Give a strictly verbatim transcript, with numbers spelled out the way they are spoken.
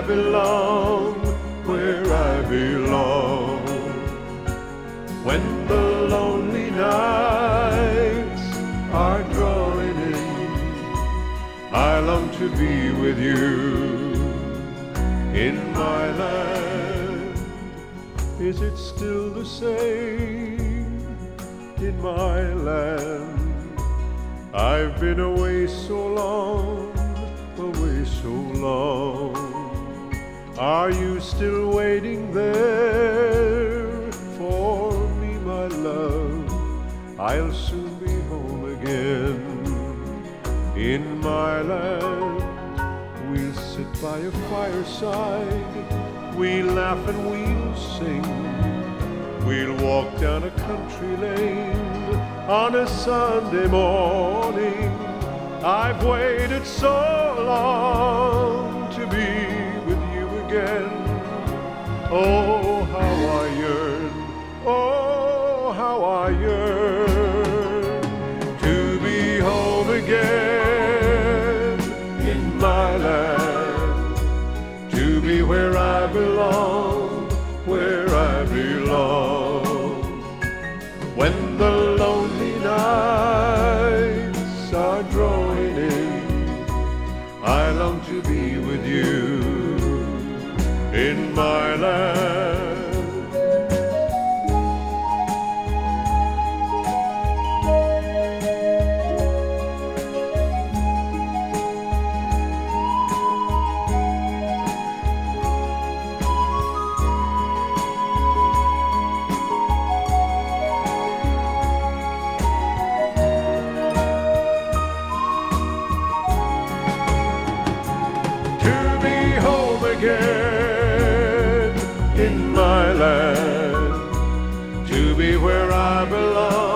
belong, where I belong. When the lonely nights are drawing in, I long to be with you in my land. Is it still the same in my land? I've been away so long, away so long. Are you still waiting there for me, my love? I'll soon be home again in my land. We'll sit by a fireside, we'll laugh and we'll sing. We'll walk down a country lane on a Sunday morning. I've waited so long to be with you again. Oh, how I yearn, oh, how I yearn to be home again in my land, to be where I belong, where I belong. When the lonely nights are drawing in, I long to be with you in my land. Again in my land, to be where I belong.